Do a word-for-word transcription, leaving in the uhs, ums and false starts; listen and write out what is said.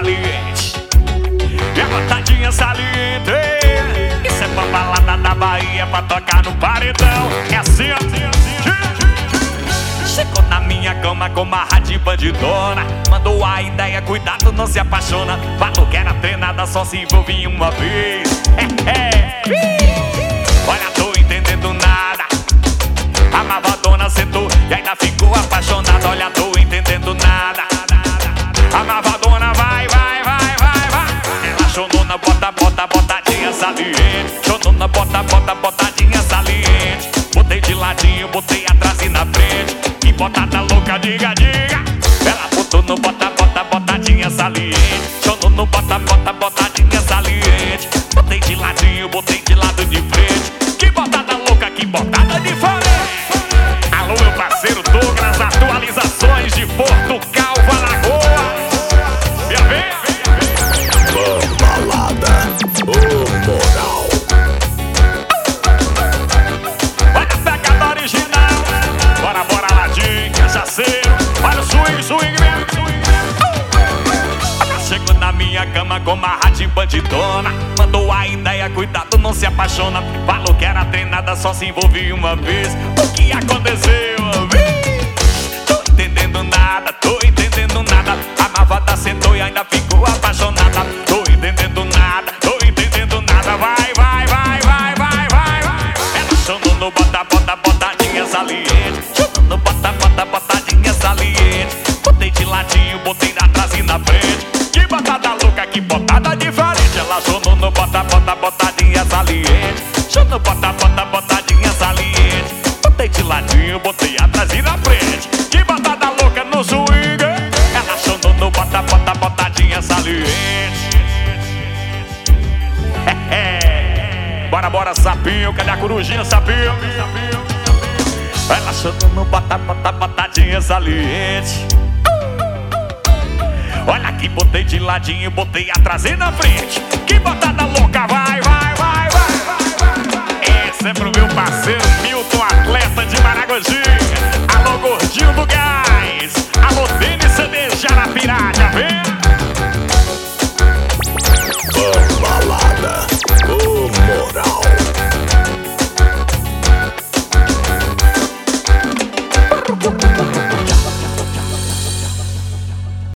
saliente. E a botadinha saliente. Isso é pra balada da Bahia, pra tocar no paredão. É assim, assim, assim. Chegou na minha cama com uma rádio bandidona. Mandou a ideia, cuidado, não se apaixona. Falou que era treinada, só se envolvia em uma vez. É, é. Olha, tô entendendo nada. A malvadona sentou e ainda ficou apaixonada. Olha, tô entendendo nada. A malvadona vai, vai, vai, vai, vai. Ela chonona, bota, bota, botadinha saliente. Chonona, bota, bota, botadinha saliente. Botei de ladinho, botei atrás e na frente. Que botada louca, diga, diga. Ela botou no bota, bota, botadinha saliente. Chonona, bota, bota, botadinha saliente. Botei de ladinho, botei de lado de frente. Que botada louca, que botada diferente. Alô, meu parceiro Douglas, atualizações de Portugal, Alagoas. Minha vez. Balada, o moral. Olha a pegada original. Bora, bora, ladinho, cachaceiro. Olha o swing, swing mesmo, swing mesmo. Chegou na minha cama com uma rádio bandidona. Mandou a ideia, cuidado, não se apaixona. Falou que era treinada, só se envolvia uma vez. O que aconteceu? Tô entendendo nada, tô entendendo nada. A malvada sentou e ainda ficou apaixonada. Tô entendendo nada, tô entendendo nada. Vai, vai, vai, vai, vai, vai, vai. Ela chamou no bota, bota, botadinha saliente. Chamou no bota, bota, botadinha saliente. Botei de ladinho, botei atrás e na frente. Que botada louca, que botada diferente. Ela chamou no bota, bota, botadinha saliente. Chamou no bota, bota, botadinha saliente. Botei de ladinho, botei atrás e na frente. Que botada louca no swing. Ela chamou no bota, bota, botadinha saliente. Bora, bora, sapinho, cadê a corujinha, sapinho? Ela chamou no bota, bota, botadinha saliente. Olha que botei de ladinho, botei atrás e na frente. Que botada louca, vai, vai.